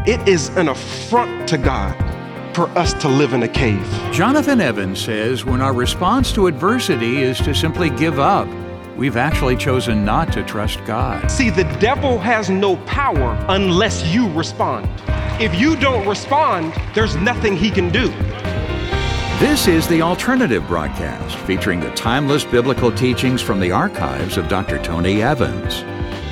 It is an affront to God for us to live in a cave. Jonathan Evans says when our response to adversity is to simply give up, we've actually chosen not to trust God. See, the devil has no power unless you respond. If you don't respond, there's nothing he can do. This is The Alternative Broadcast, featuring the timeless biblical teachings from the archives of Dr. Tony Evans.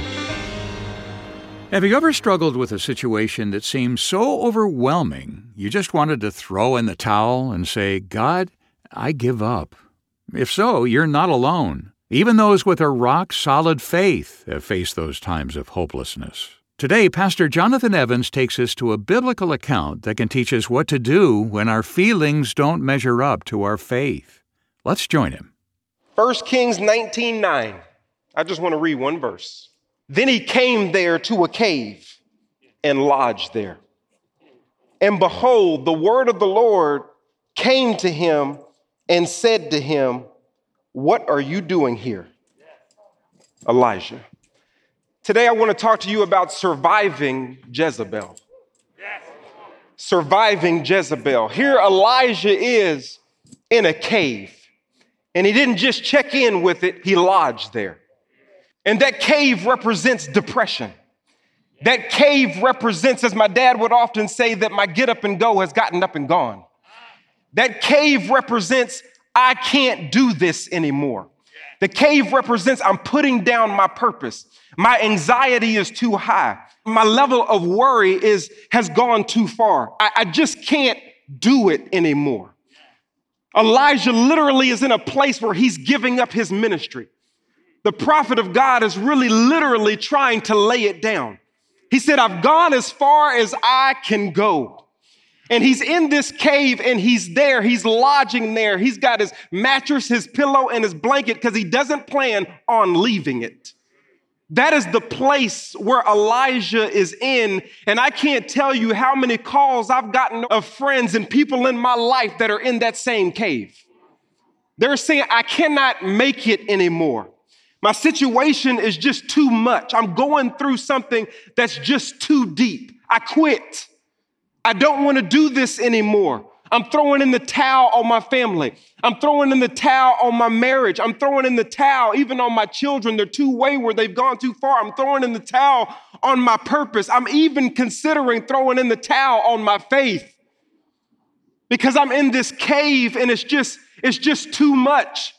Have you ever struggled with a situation that seemed so overwhelming, you just wanted to throw in the towel and say, God, I give up? If so, you're not alone. Even those with a rock-solid faith have faced those times of hopelessness. Today, Pastor Jonathan Evans takes us to a biblical account that can teach us what to do when our feelings don't measure up to our faith. Let's join him. 1 Kings 19:9. I just want to read one verse. Then he came there to a cave and lodged there. And behold, the word of the Lord came to him and said to him, what are you doing here, Elijah? Today I want to talk to you about surviving Jezebel. Surviving Jezebel. Here Elijah is in a cave, and he didn't just check in with it, he lodged there. And that cave represents depression. That cave represents, as my dad would often say, that my get up and go has gotten up and gone. That cave represents, I can't do this anymore. The cave represents, I'm putting down my purpose. My anxiety is too high. My level of worry has gone too far. I just can't do it anymore. Elijah literally is in a place where he's giving up his ministry. The prophet of God is really literally trying to lay it down. He said, I've gone as far as I can go. And he's in this cave and he's there. He's lodging there. He's got his mattress, his pillow, and his blanket because he doesn't plan on leaving it. That is the place where Elijah is in. And I can't tell you how many calls I've gotten of friends and people in my life that are in that same cave. They're saying, I cannot make it anymore. My situation is just too much. I'm going through something that's just too deep. I quit. I don't want to do this anymore. I'm throwing in the towel on my family. I'm throwing in the towel on my marriage. I'm throwing in the towel even on my children. They're too wayward. They've gone too far. I'm throwing in the towel on my purpose. I'm even considering throwing in the towel on my faith because I'm in this cave and it's just too much.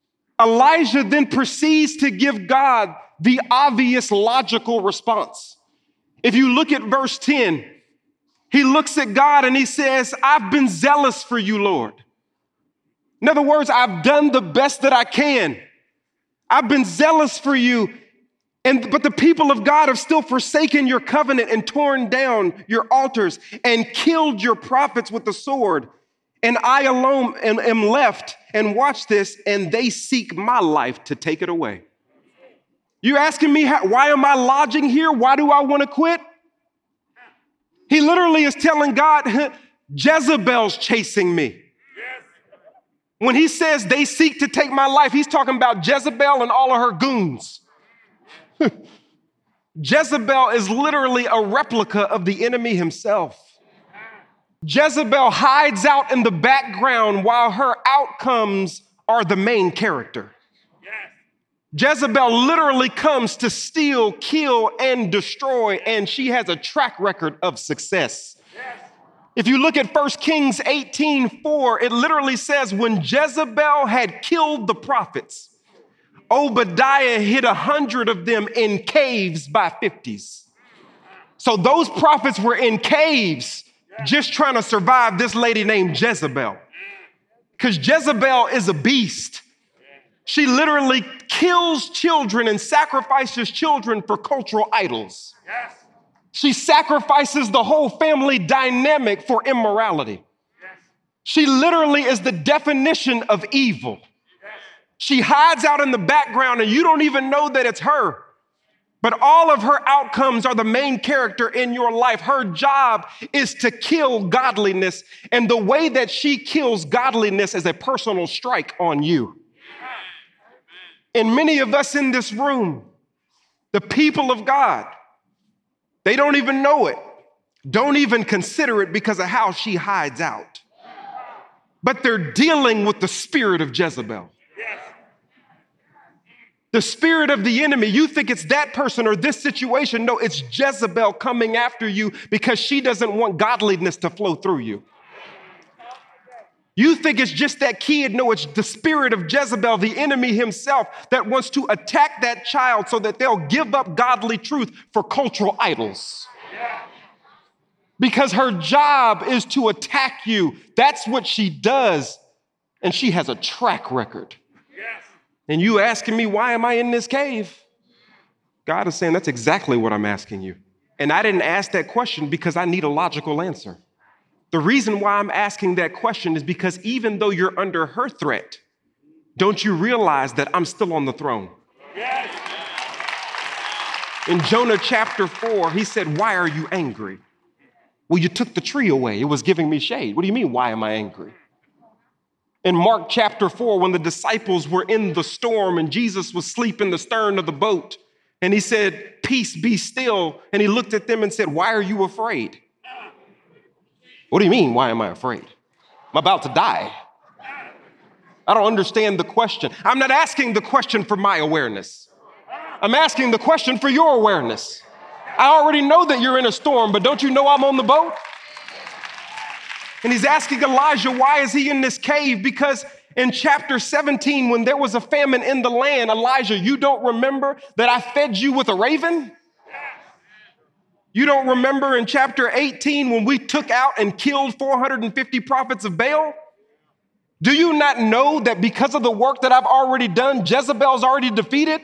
Elijah then proceeds to give God the obvious logical response. If you look at verse 10, he looks at God and he says, I've been zealous for you, Lord. In other words, I've done the best that I can. I've been zealous for you. But the people of God have still forsaken your covenant and torn down your altars and killed your prophets with the sword. And I alone am left, and watch this, and they seek my life to take it away. You asking me, why am I lodging here? Why do I want to quit? He literally is telling God, Jezebel's chasing me. When he says they seek to take my life, he's talking about Jezebel and all of her goons. Jezebel is literally a replica of the enemy himself. Jezebel hides out in the background while her outcomes are the main character. Jezebel literally comes to steal, kill, and destroy, and she has a track record of success. If you look at 1 Kings 18:4, it literally says, when Jezebel had killed the prophets, Obadiah hid 100 of them in caves by 50s. So those prophets were in caves just trying to survive this lady named Jezebel. Because Jezebel is a beast. She literally kills children and sacrifices children for cultural idols. Yes. She sacrifices the whole family dynamic for immorality. Yes. She literally is the definition of evil. Yes. She hides out in the background and you don't even know that it's her. But all of her outcomes are the main character in your life. Her job is to kill godliness. And the way that she kills godliness is a personal strike on you. And many of us in this room, the people of God, they don't even know it. don't even consider it because of how she hides out. But they're dealing with the spirit of Jezebel. The spirit of the enemy. You think it's that person or this situation. No, it's Jezebel coming after you because she doesn't want godliness to flow through you. You think it's just that kid. No, it's the spirit of Jezebel, the enemy himself, that wants to attack that child so that they'll give up godly truth for cultural idols. Because her job is to attack you. That's what she does. And she has a track record. And you asking me, why am I in this cave? God is saying, that's exactly what I'm asking you. And I didn't ask that question because I need a logical answer. The reason why I'm asking that question is because even though you're under her threat, don't you realize that I'm still on the throne? Yes. In Jonah chapter 4, he said, why are you angry? Well, you took the tree away. It was giving me shade. What do you mean, why am I angry? In Mark chapter 4, when the disciples were in the storm and Jesus was asleep in the stern of the boat, and he said, peace, be still. And he looked at them and said, why are you afraid? What do you mean, why am I afraid? I'm about to die. I don't understand the question. I'm not asking the question for my awareness. I'm asking the question for your awareness. I already know that you're in a storm, but don't you know I'm on the boat? And he's asking Elijah, why is he in this cave? Because in chapter 17, when there was a famine in the land, Elijah, you don't remember that I fed you with a raven? You don't remember in chapter 18 when we took out and killed 450 prophets of Baal? Do you not know that because of the work that I've already done, Jezebel's already defeated?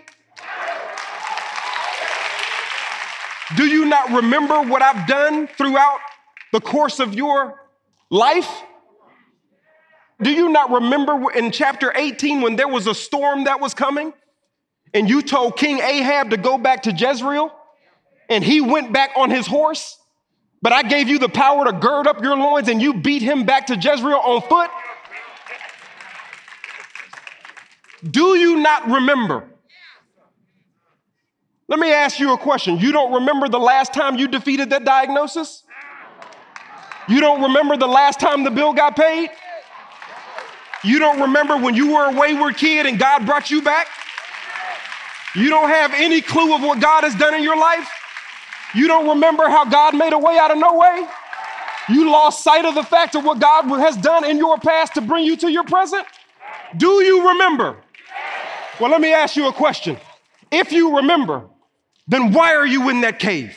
Do you not remember what I've done throughout the course of your life? Do you not remember in chapter 18 when there was a storm that was coming and you told King Ahab to go back to Jezreel and he went back on his horse, but I gave you the power to gird up your loins and you beat him back to Jezreel on foot? Do you not remember? Let me ask you a question. You don't remember the last time you defeated that diagnosis? You don't remember the last time the bill got paid? You don't remember when you were a wayward kid and God brought you back? You don't have any clue of what God has done in your life? You don't remember how God made a way out of no way? You lost sight of the fact of what God has done in your past to bring you to your present? Do you remember? Well, let me ask you a question. If you remember, then why are you in that cave?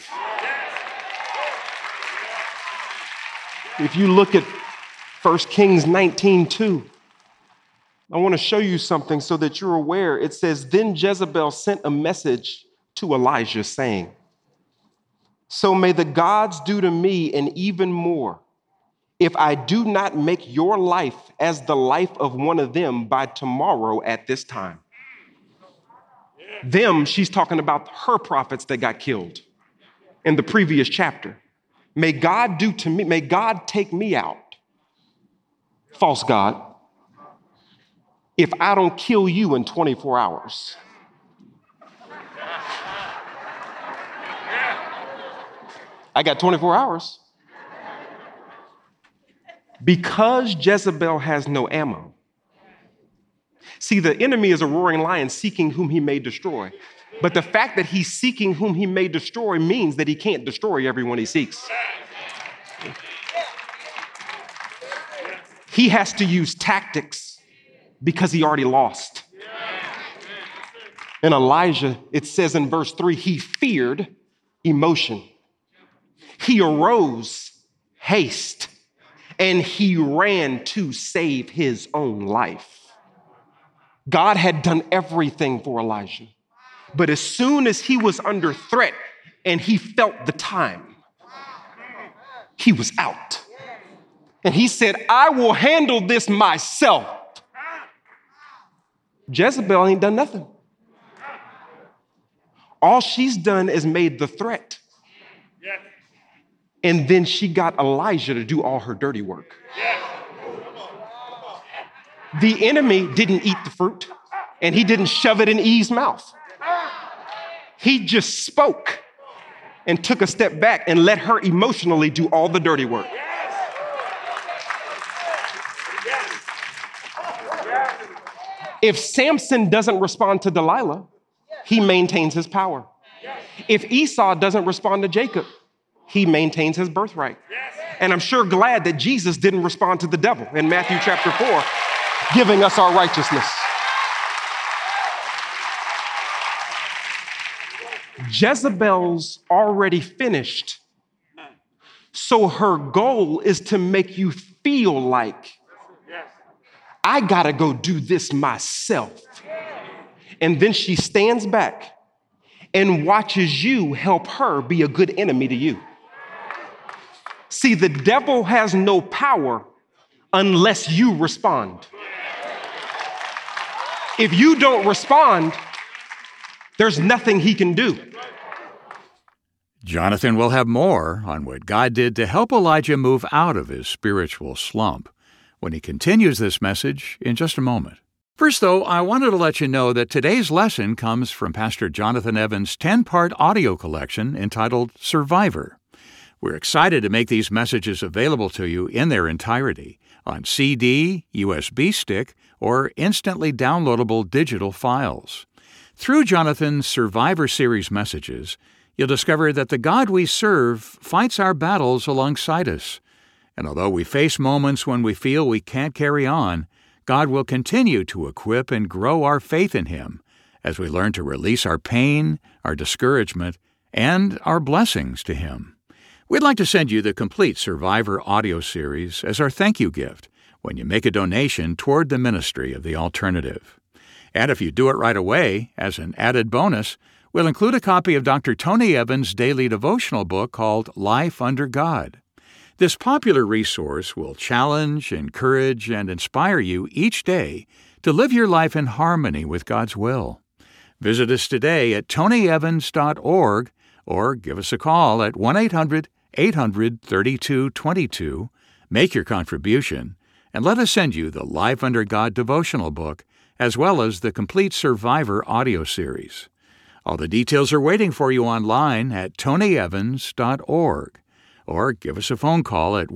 If you look at 1 Kings 19:2, I want to show you something so that you're aware. It says, then Jezebel sent a message to Elijah saying, so may the gods do to me and even more if I do not make your life as the life of one of them by tomorrow at this time. Them, she's talking about her prophets that got killed in the previous chapter. May God do to me, may God take me out, false God, if I don't kill you in 24 hours. I got 24 hours. Because Jezebel has no ammo. See, the enemy is a roaring lion seeking whom he may destroy. But the fact that he's seeking whom he may destroy means that he can't destroy everyone he seeks. He has to use tactics because he already lost. And Elijah, it says in verse 3, he feared emotion. He arose, haste, and he ran to save his own life. God had done everything for Elijah. But as soon as he was under threat and he felt the time, he was out. And he said, I will handle this myself. Jezebel ain't done nothing. All she's done is made the threat. And then she got Elijah to do all her dirty work. The enemy didn't eat the fruit, and he didn't shove it in Eve's mouth. He just spoke, and took a step back and let her emotionally do all the dirty work. If Samson doesn't respond to Delilah, he maintains his power. If Esau doesn't respond to Jacob, he maintains his birthright. And I'm sure glad that Jesus didn't respond to the devil in Matthew chapter 4, giving us our righteousness. Jezebel's already finished. So her goal is to make you feel like, I gotta go do this myself. And then she stands back and watches you help her be a good enemy to you. See, the devil has no power unless you respond. If you don't respond, there's nothing he can do. Jonathan will have more on what God did to help Elijah move out of his spiritual slump when he continues this message in just a moment. First, though, I wanted to let you know that today's lesson comes from Pastor Jonathan Evans' 10-part audio collection entitled Survivor. We're excited to make these messages available to you in their entirety on CD, USB stick, or instantly downloadable digital files. Through Jonathan's Survivor Series messages, you'll discover that the God we serve fights our battles alongside us. And although we face moments when we feel we can't carry on, God will continue to equip and grow our faith in Him as we learn to release our pain, our discouragement, and our blessings to Him. We'd like to send you the complete Survivor audio series as our thank you gift when you make a donation toward the ministry of the alternative. And if you do it right away, as an added bonus, we'll include a copy of Dr. Tony Evans' daily devotional book called Life Under God. This popular resource will challenge, encourage, and inspire you each day to live your life in harmony with God's will. Visit us today at tonyevans.org or give us a call at 1-800-800-3222, make your contribution, and let us send you the Life Under God devotional book as well as the complete Survivor audio series. All the details are waiting for you online at tonyevans.org. Or give us a phone call at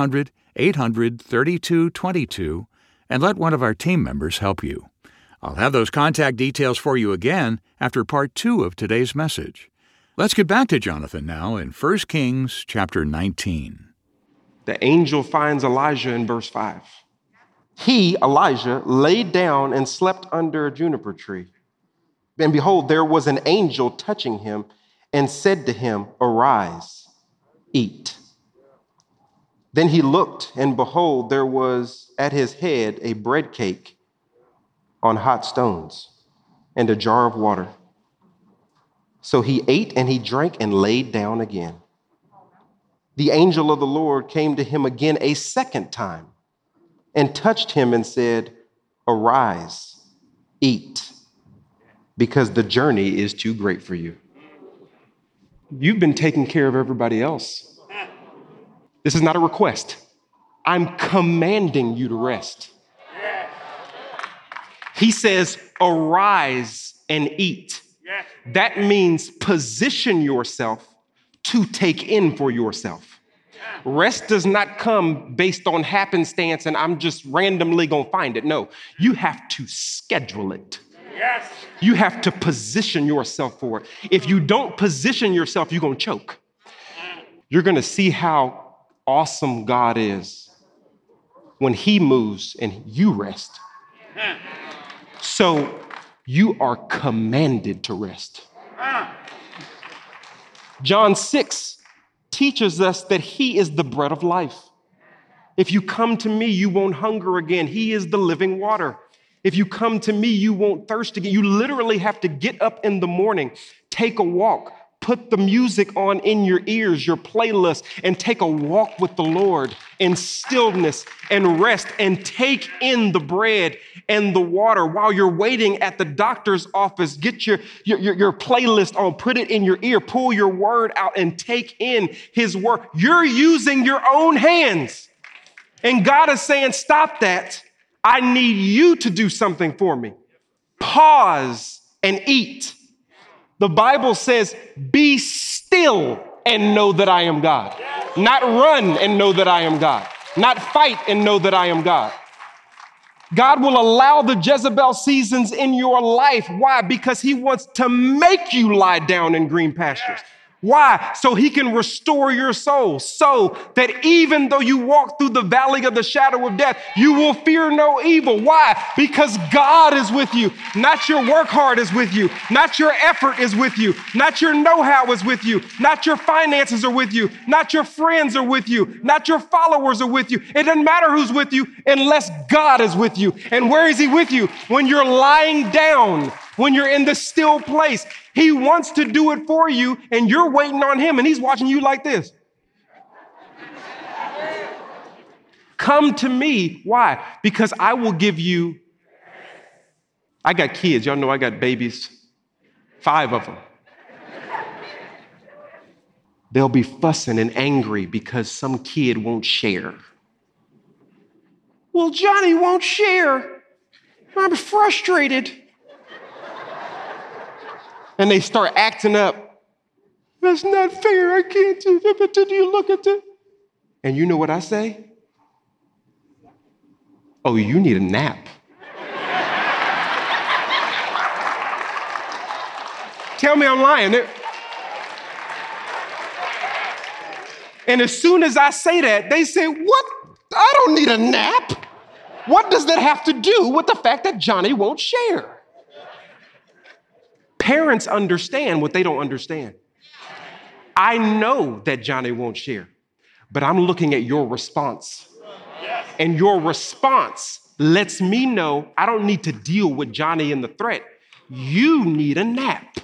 1-800-800-3222 and let one of our team members help you. I'll have those contact details for you again after part 2 of today's message. Let's get back to Jonathan now in 1 Kings chapter 19. The angel finds Elijah in verse 5. He, Elijah, laid down and slept under a juniper tree. And behold, there was an angel touching him and said to him, Arise, eat. Then he looked, and behold, there was at his head a bread cake on hot stones and a jar of water. So he ate and he drank and laid down again. The angel of the Lord came to him again a second time and touched him and said, Arise, eat, because the journey is too great for you. You've been taking care of everybody else. This is not a request. I'm commanding you to rest. He says, arise and eat. That means position yourself to take in for yourself. Rest does not come based on happenstance and I'm just randomly going to find it. No, you have to schedule it. Yes. You have to position yourself for it. If you don't position yourself, you're going to choke. You're going to see how awesome God is when He moves and you rest. So you are commanded to rest. John 6 teaches us that He is the bread of life. If you come to me, you won't hunger again. He is the living water. If you come to me, you won't thirst again. You literally have to get up in the morning, take a walk, put the music on in your ears, your playlist, and take a walk with the Lord in stillness and rest and take in the bread and the water. While you're waiting at the doctor's office, get your playlist on, put it in your ear, pull your word out and take in His word. You're using your own hands. And God is saying, stop that. I need you to do something for me. Pause and eat. The Bible says, be still still and know that I am God. Not run and know that I am God. Not fight and know that I am God. God will allow the Jezebel seasons in your life. Why? Because he wants to make you lie down in green pastures. Why? So he can restore your soul, so that even though you walk through the valley of the shadow of death, you will fear no evil. Why? Because God is with you. Not your work hard is with you. Not your effort is with you. Not your know-how is with you. Not your finances are with you. Not your friends are with you. Not your followers are with you. It doesn't matter who's with you unless God is with you. And where is he with you? When you're lying down, when you're in the still place. He wants to do it for you, and you're waiting on him, and he's watching you like this. Come to me. Why? Because I will give you. I got kids. Y'all know I got babies. 5 of them. They'll be fussing and angry because some kid won't share. Well, Johnny won't share. I'm frustrated. And they start acting up. That's not fair. I can't do that. But did you look at it? And you know what I say? Oh, you need a nap. Tell me I'm lying. And as soon as I say that, they say, what? I don't need a nap. What does that have to do with the fact that Johnny won't share? Parents understand what they don't understand. I know that Johnny won't share, but I'm looking at your response. And your response lets me know I don't need to deal with Johnny and the threat. You need a nap.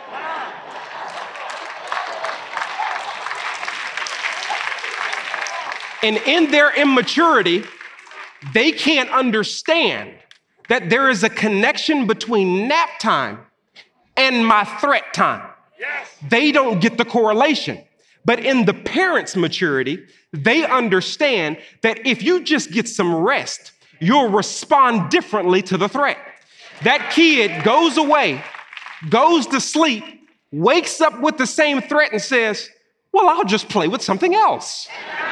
And in their immaturity, they can't understand that there is a connection between nap time and my threat time. Yes. They don't get the correlation. But in the parents' maturity, they understand that if you just get some rest, you'll respond differently to the threat. That kid goes away, goes to sleep, wakes up with the same threat and says, well, I'll just play with something else.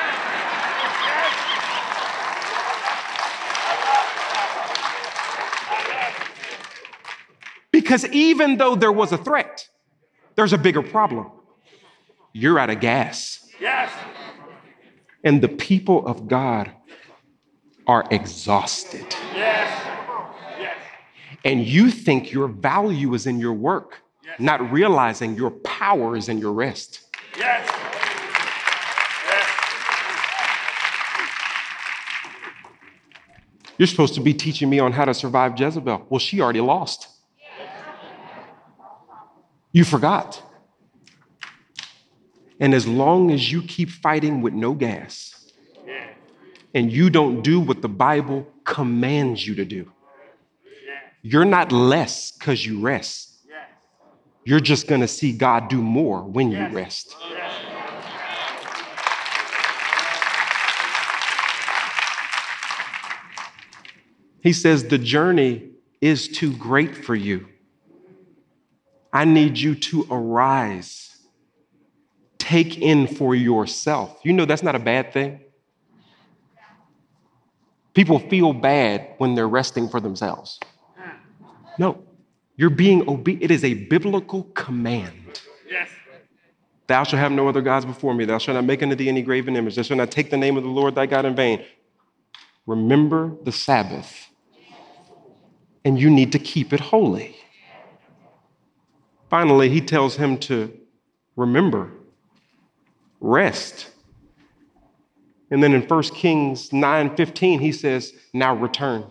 Because even though there was a threat, there's a bigger problem. You're out of gas. Yes. And the people of God are exhausted. Yes. Yes. And you think your value is in your work, yes, not realizing your power is in your rest. Yes. Yes. You're supposed to be teaching me on how to survive Jezebel. Well, she already lost. You forgot. And as long as you keep fighting with no gas and you don't do what the Bible commands you to do, you're not less because you rest. You're just going to see God do more when you rest. He says the journey is too great for you. I need you to arise. Take in for yourself. You know that's not a bad thing. People feel bad when they're resting for themselves. No, you're being obedient. It is a biblical command. Yes. Thou shalt have no other gods before me. Thou shalt not make unto thee any graven image. Thou shalt not take the name of the Lord thy God in vain. Remember the Sabbath. And you need to keep it holy. Finally, he tells him to remember, rest. And then in 1 Kings 9:15, he says, now return.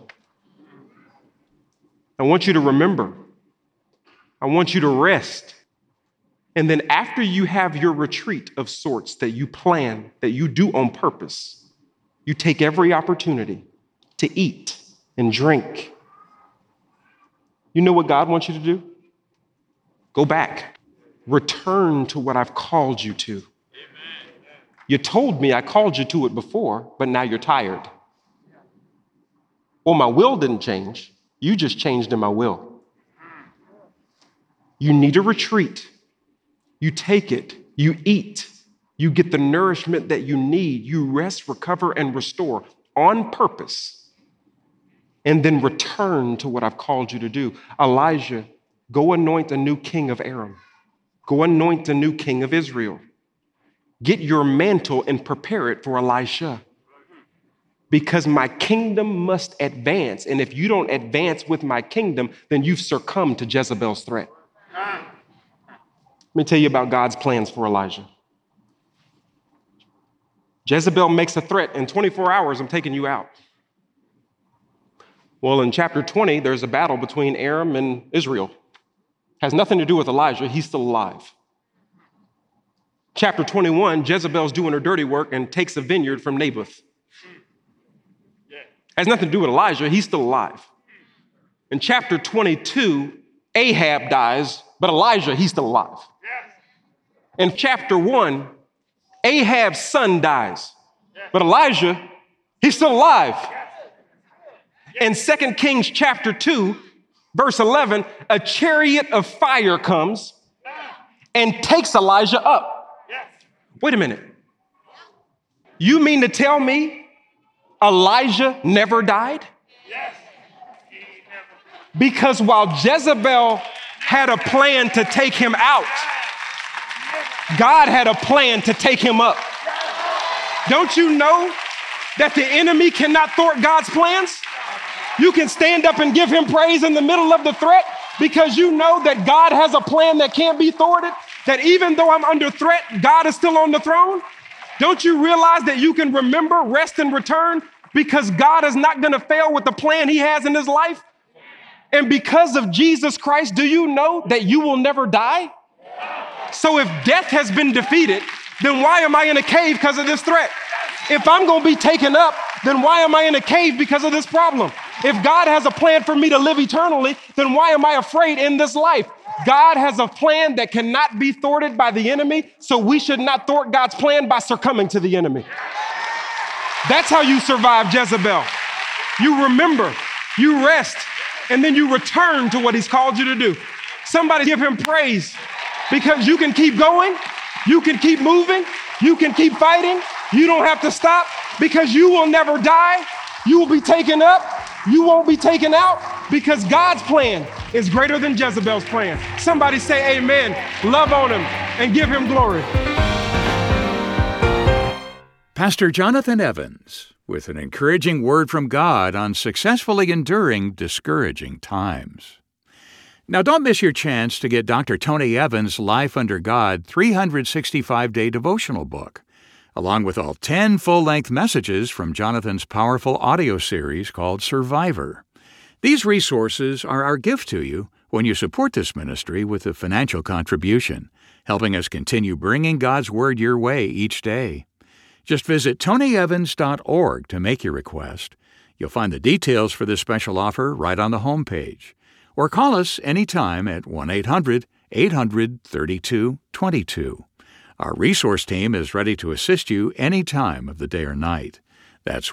I want you to remember. I want you to rest. And then after you have your retreat of sorts that you plan, that you do on purpose, you take every opportunity to eat and drink. You know what God wants you to do? Go back. Return to what I've called you to. Amen. You told me I called you to it before, but now you're tired. Well, my will didn't change. You just changed in my will. You need a retreat. You take it. You eat. You get the nourishment that you need. You rest, recover, and restore on purpose. And then return to what I've called you to do. Elijah, go anoint a new king of Aram. Go anoint a new king of Israel. Get your mantle and prepare it for Elisha. Because my kingdom must advance. And if you don't advance with my kingdom, then you've succumbed to Jezebel's threat. Let me tell you about God's plans for Elijah. Jezebel makes a threat. In 24 hours, I'm taking you out. Well, in chapter 20, there's a battle between Aram and Israel. Has nothing to do with Elijah. He's still alive. Chapter 21, Jezebel's doing her dirty work and takes a vineyard from Naboth. Has nothing to do with Elijah. He's still alive. In chapter 22, Ahab dies, but Elijah, he's still alive. In chapter 1, Ahab's son dies, but Elijah, he's still alive. In 2 Kings chapter 2, verse 11, a chariot of fire comes and takes Elijah up. Wait a minute. You mean to tell me Elijah never died? Because while Jezebel had a plan to take him out, God had a plan to take him up. Don't you know that the enemy cannot thwart God's plans? You can stand up and give him praise in the middle of the threat because you know that God has a plan that can't be thwarted, that even though I'm under threat, God is still on the throne. Don't you realize that you can remember, rest, and return because God is not going to fail with the plan he has in his life? And because of Jesus Christ, do you know that you will never die? So if death has been defeated, then why am I in a cave because of this threat? If I'm going to be taken up, then why am I in a cave because of this problem? If God has a plan for me to live eternally, then why am I afraid in this life? God has a plan that cannot be thwarted by the enemy, so we should not thwart God's plan by succumbing to the enemy. That's how you survive Jezebel. You remember, you rest, and then you return to what he's called you to do. Somebody give him praise because you can keep going, you can keep moving, you can keep fighting. You don't have to stop because you will never die. You will be taken up. You won't be taken out because God's plan is greater than Jezebel's plan. Somebody say amen. Love on him and give him glory. Pastor Jonathan Evans with an encouraging word from God on successfully enduring discouraging times. Now, don't miss your chance to get Dr. Tony Evans' Life Under God 365-day devotional book, along with all 10 full-length messages from Jonathan's powerful audio series called Survivor. These resources are our gift to you when you support this ministry with a financial contribution, helping us continue bringing God's Word your way each day. Just visit tonyevans.org to make your request. You'll find the details for this special offer right on the homepage. Or call us anytime at 1-800-800-3222. Our resource team is ready to assist you any time of the day or night. That's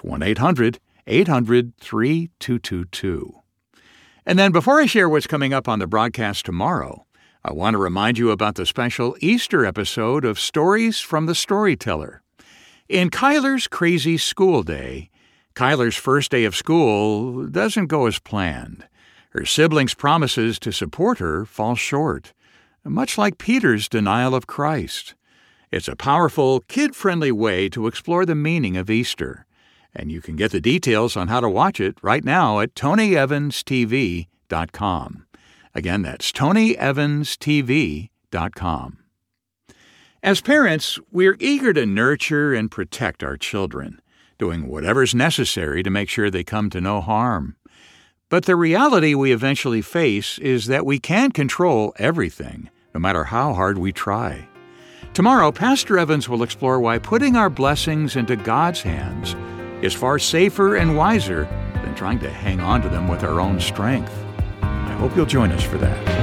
1-800-800-3222. And then before I share what's coming up on the broadcast tomorrow, I want to remind you about the special Easter episode of Stories from the Storyteller. In Kyler's crazy school day, Kyler's first day of school doesn't go as planned. Her siblings' promises to support her fall short, much like Peter's denial of Christ. It's a powerful, kid-friendly way to explore the meaning of Easter, and you can get the details on how to watch it right now at TonyEvansTV.com. Again, that's TonyEvansTV.com. As parents, we're eager to nurture and protect our children, doing whatever's necessary to make sure they come to no harm. But the reality we eventually face is that we can't control everything, no matter how hard we try. Tomorrow, Pastor Evans will explore why putting our blessings into God's hands is far safer and wiser than trying to hang on to them with our own strength. I hope you'll join us for that.